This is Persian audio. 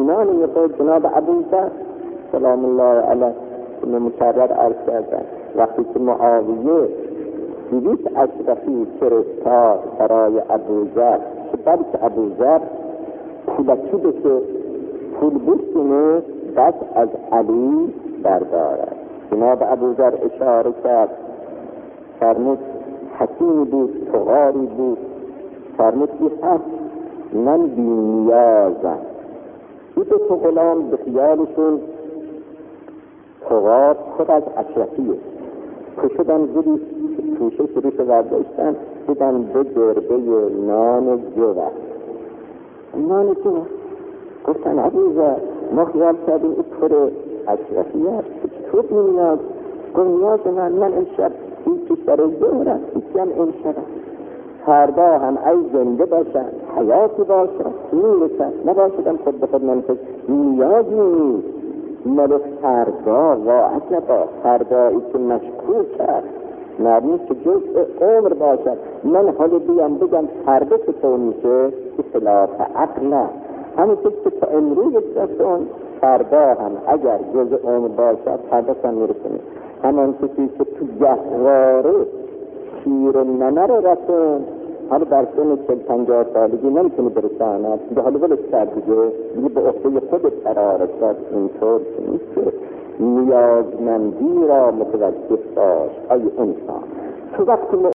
زمانی خود جناب ابوذر سلام الله علیه مکرر عرض کردن وقتی که معاویه 200 اشرفی فرستاد برای ابوذر که بلکه ابوذر پولکی بشه پول بستونه بس از علی بردارد. جناب ابوذر اشاره کرد فرمود حکیمی بود تغاری بود فرمود که هست من بی نیازم. این دو تا غلام به خیالشون تغار خود از اشرفیه کشدن زیری توشه شروع برداشتن دیدن به گربه نان جوه نان جوه گفتن ابوذر ما خیال کردیم این پر اشرفی هست تو بی نیاز گفت نیاز من امشب این کشور زهرم ایشم امشب فردا هم ای زنده باشن حیاتی باشن میرسن نباشدم خود به خود منفذ نیازی نیست ملک فردا واعظ نبا فردایی که مشکوک کرد نرمی که جزء عمر باشد من حالی بیام بگم فردا چطور میشه اصلاف عقل همین که تا امروز دستون فردا هم اگر جزء عمر باشد فردا هم میرسونه همان کسی که تو گهواره شیر نمه رو رسون حالا در سن 40-50 سالگی نمیتونه برساند به حالا ولش کرد دیگه به عهده خود قرار شد. اینطور که نیست که نیازمندی را متوجه باش ای انسان تو وقتی